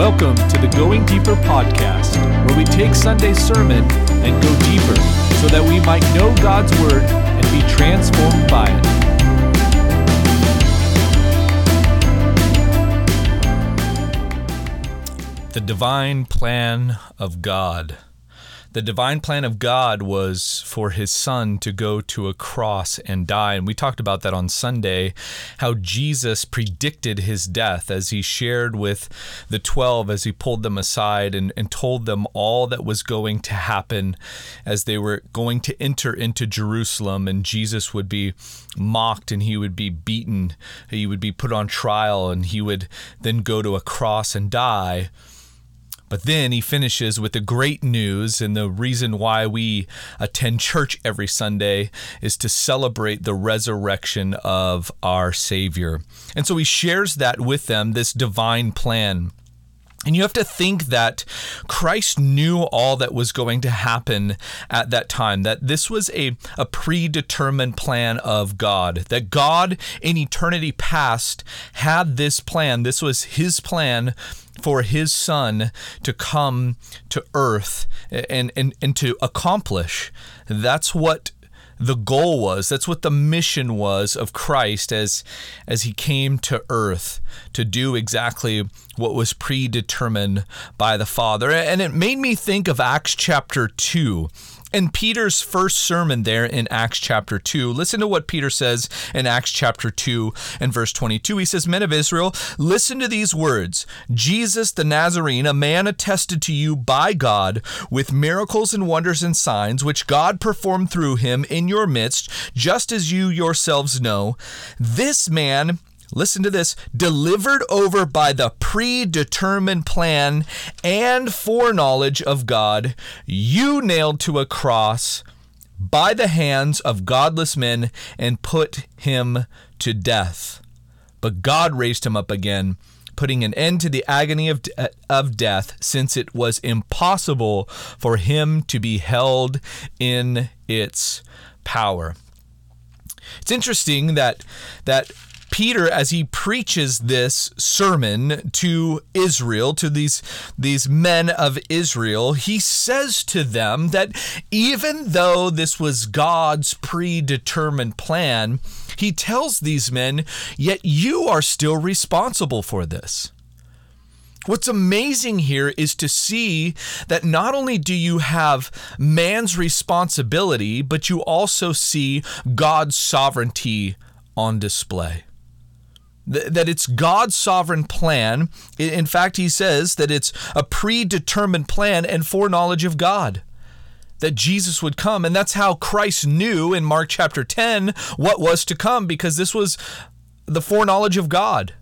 Welcome to the Going Deeper podcast, where we take Sunday's sermon and go deeper so that we might know God's Word and be transformed by it. The divine plan of God. The divine plan of God was for his son to go to a cross and die. And we talked about that on Sunday, how Jesus predicted his death as he shared with the 12, as he pulled them aside and told them all that was going to happen as they were going to enter into Jerusalem. And Jesus would be mocked and he would be beaten. He would be put on trial and he would then go to a cross and die. But then he finishes with the great news, and the reason why we attend church every Sunday is to celebrate the resurrection of our Savior. And so he shares that with them, this divine plan. And you have to think that Christ knew all that was going to happen at that time, that this was a predetermined plan of God, that God in eternity past had this plan. This was his plan for his son to come to earth and to accomplish. That's what the goal was. That's what the mission was of Christ as he came to earth to do exactly what was predetermined by the Father. And it made me think of Acts chapter 2. In Peter's first sermon there in Acts chapter 2, listen to what Peter says in Acts chapter 2 and verse 22. He says, "Men of Israel, listen to these words. Jesus the Nazarene, a man attested to you by God with miracles and wonders and signs, which God performed through him in your midst, just as you yourselves know. This man," listen to this, "delivered over by the predetermined plan and foreknowledge of God, you nailed to a cross by the hands of godless men and put him to death. But God raised him up again, putting an end to the agony of death, since it was impossible for him to be held in its power." It's interesting that Peter, as he preaches this sermon to Israel, to these men of Israel, he says to them that even though this was God's predetermined plan, he tells these men, yet you are still responsible for this. What's amazing here is to see that not only do you have man's responsibility, but you also see God's sovereignty on display. That it's God's sovereign plan. In fact, he says that it's a predetermined plan and foreknowledge of God, that Jesus would come. And that's how Christ knew in Mark chapter 10 what was to come, because this was the foreknowledge of God,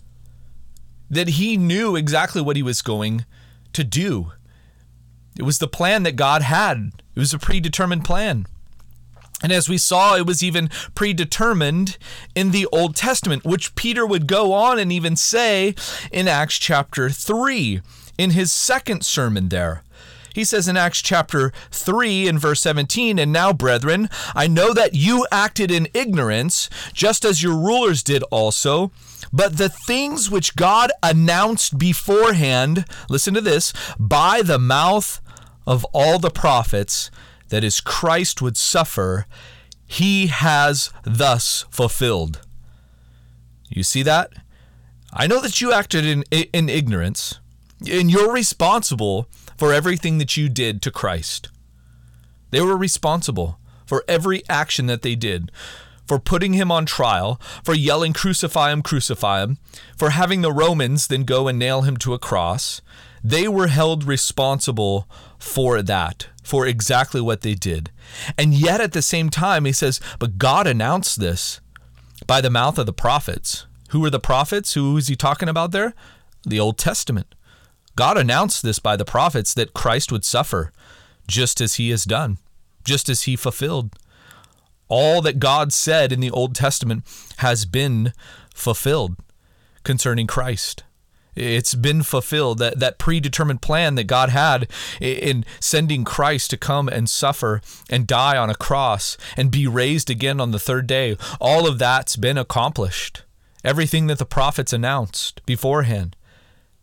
that he knew exactly what he was going to do. It was the plan that God had. It was a predetermined plan. And as we saw, it was even predetermined in the Old Testament, which Peter would go on and even say in Acts chapter 3, in his second sermon there. He says in Acts chapter 3 in verse 17, "And now, brethren, I know that you acted in ignorance, just as your rulers did also. But the things which God announced beforehand," listen to this, "by the mouth of all the prophets, that is Christ would suffer, he has thus fulfilled." You see that? I know that you acted in ignorance, and you're responsible for everything that you did to Christ. They were responsible for every action that they did, for putting him on trial, for yelling, "Crucify him, crucify him," for having the Romans then go and nail him to a cross. They were held responsible for that, for exactly what they did. And yet at the same time, he says, but God announced this by the mouth of the prophets. Who were the prophets? Who is he talking about there? The Old Testament. God announced this by the prophets, that Christ would suffer just as he has done, just as he fulfilled. All that God said in the Old Testament has been fulfilled concerning Christ. It's been fulfilled, that predetermined plan that God had in sending Christ to come and suffer and die on a cross and be raised again on the third day. All of that's been accomplished. Everything that the prophets announced beforehand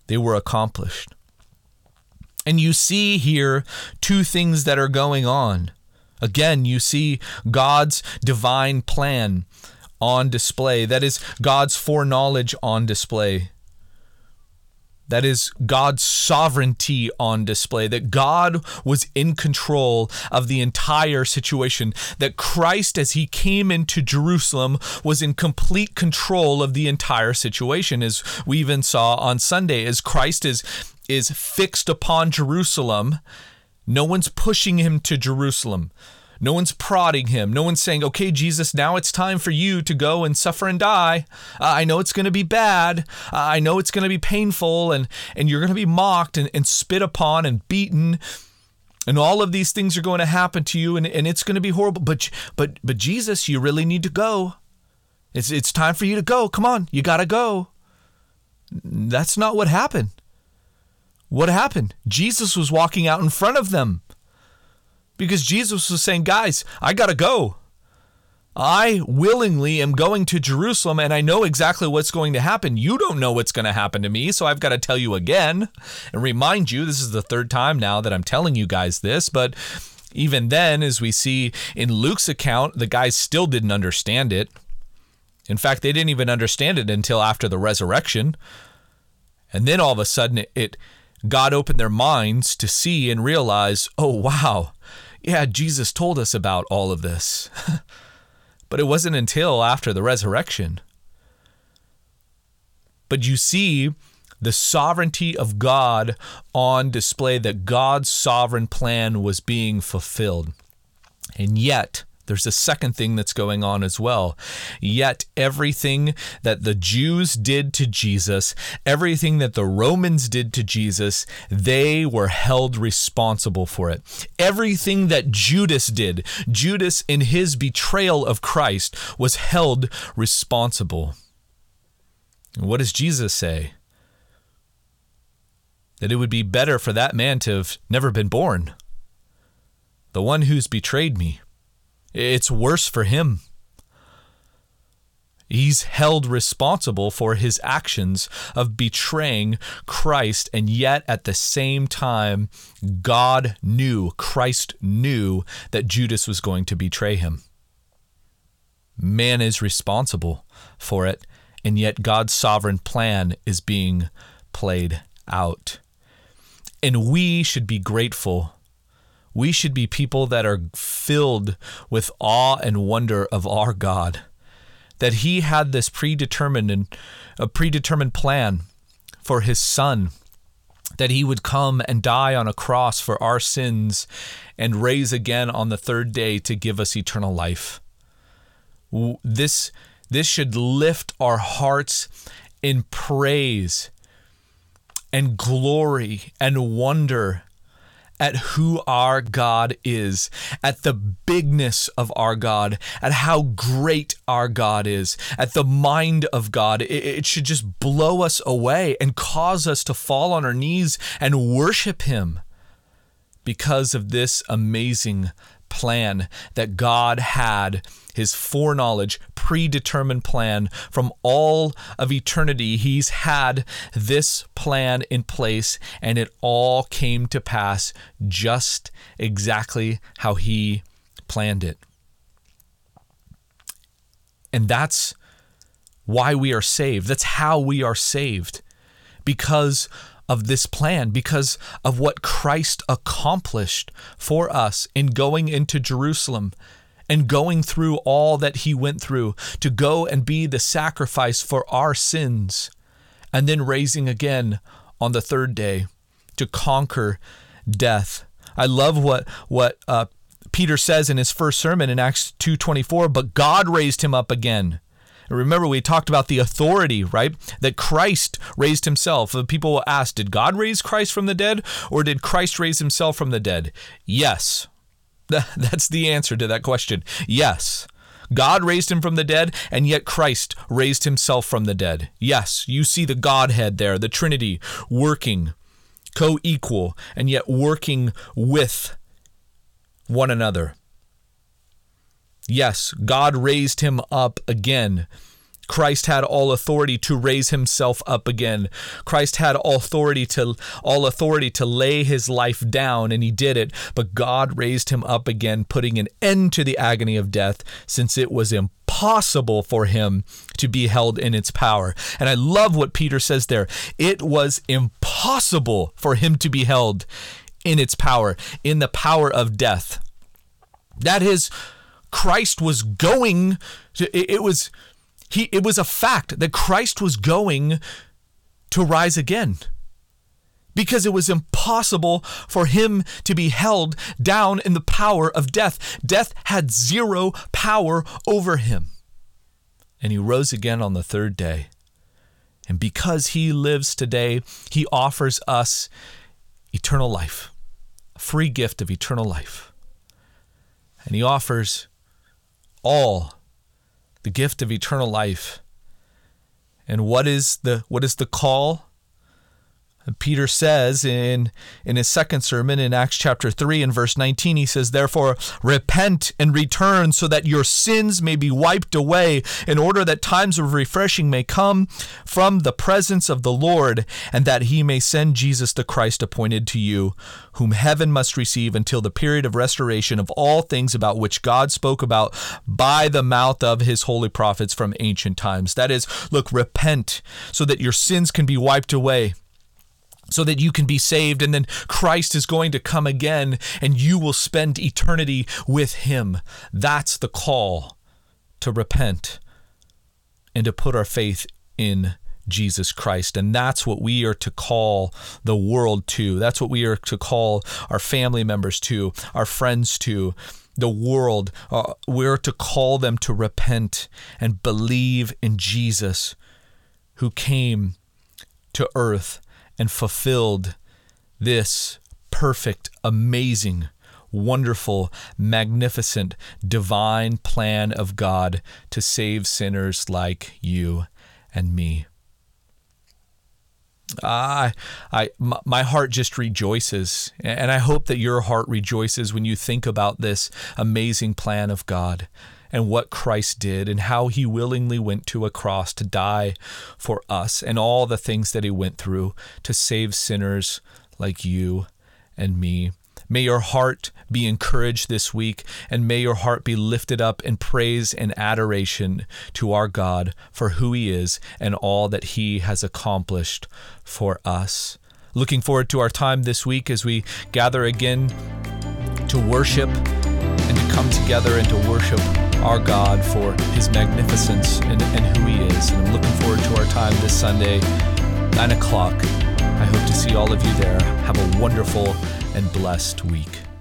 They were accomplished. And you see here two things that are going on. Again, you see God's divine plan on display. That is God's foreknowledge on display. That is God's sovereignty on display, that God was in control of the entire situation, that Christ, as he came into Jerusalem, was in complete control of the entire situation, as we even saw on Sunday. As Christ is fixed upon Jerusalem, no one's pushing him to Jerusalem. No one's prodding him. No one's saying, okay, Jesus, now it's time for you to go and suffer and die. I know it's going to be bad. I know it's going to be painful, and you're going to be mocked and spit upon and beaten. And all of these things are going to happen to you, and it's going to be horrible. But Jesus, you really need to go. It's time for you to go. Come on, you got to go. That's not what happened. What happened? Jesus was walking out in front of them. Because Jesus was saying, guys, I got to go. I willingly am going to Jerusalem, and I know exactly what's going to happen. You don't know what's going to happen to me, so I've got to tell you again and remind you. This is the third time now that I'm telling you guys this, but even then, as we see in Luke's account, the guys still didn't understand it. In fact, they didn't even understand it until after the resurrection. And then all of a sudden, God opened their minds to see and realize, oh, wow, yeah, Jesus told us about all of this. But it wasn't until after the resurrection. But you see the sovereignty of God on display, that God's sovereign plan was being fulfilled. And yet, there's a second thing that's going on as well. Yet everything that the Jews did to Jesus, everything that the Romans did to Jesus, they were held responsible for it. Everything that Judas did, Judas in his betrayal of Christ, was held responsible. And what does Jesus say? That it would be better for that man to have never been born. The one who's betrayed me. It's worse for him. He's held responsible for his actions of betraying Christ, and yet at the same time, Christ knew that Judas was going to betray him. Man is responsible for it, and yet God's sovereign plan is being played out. And we should be grateful. We should be people that are filled with awe and wonder of our God, that he had this predetermined plan for his son, that he would come and die on a cross for our sins and raise again on the third day to give us eternal life. This should lift our hearts in praise and glory and wonder at who our God is, at the bigness of our God, at how great our God is, at the mind of God. It should just blow us away and cause us to fall on our knees and worship him because of this amazing plan that God had, his foreknowledge, predetermined plan from all of eternity. He's had this plan in place, and it all came to pass just exactly how he planned it. And that's why we are saved. That's how we are saved. Because of this plan, because of what Christ accomplished for us in going into Jerusalem and going through all that he went through to go and be the sacrifice for our sins, and then raising again on the third day to conquer death. I love what Peter says in his first sermon in Acts 2:24, but God raised him up again. Remember, we talked about the authority, right? That Christ raised himself. People will ask, did God raise Christ from the dead, or did Christ raise himself from the dead? Yes. That's the answer to that question. Yes. God raised him from the dead, and yet Christ raised himself from the dead. Yes, you see the Godhead there, the Trinity, working, co-equal, and yet working with one another. Yes, God raised him up again. Christ had all authority to raise himself up again. Christ had all authority to lay his life down, and he did it. But God raised him up again, putting an end to the agony of death, since it was impossible for him to be held in its power. And I love what Peter says there. It was impossible for him to be held in its power, in the power of death. That is, Christ was going to, it was a fact that Christ was going to rise again, because it was impossible for him to be held down in the power of death. Death had zero power over him. And he rose again on the third day. And because he lives today, he offers us eternal life, a free gift of eternal life. And he offers all the gift of eternal life. And what is the call? Peter says in his second sermon in Acts chapter 3 and verse 19, he says, "Therefore repent and return, so that your sins may be wiped away, in order that times of refreshing may come from the presence of the Lord, and that he may send Jesus the Christ appointed to you, whom heaven must receive until the period of restoration of all things about which God spoke about by the mouth of his holy prophets from ancient times." That is, look, repent so that your sins can be wiped away, so that you can be saved, and then Christ is going to come again, and you will spend eternity with him. That's the call, to repent and to put our faith in Jesus Christ. And that's what we are to call the world to. That's what we are to call our family members to, our friends to, the world. We're to call them to repent and believe in Jesus, who came to earth and fulfilled this perfect, amazing, wonderful, magnificent, divine plan of God to save sinners like you and me. My heart just rejoices, and I hope that your heart rejoices when you think about this amazing plan of God and what Christ did and how he willingly went to a cross to die for us, and all the things that he went through to save sinners like you and me. May your heart be encouraged this week, and may your heart be lifted up in praise and adoration to our God for who he is and all that he has accomplished for us. Looking forward to our time this week as we gather again to worship and to come together and to worship our God for his magnificence and who he is. And I'm looking forward to our time this Sunday, 9 o'clock. I hope to see all of you there. Have a wonderful and blessed week.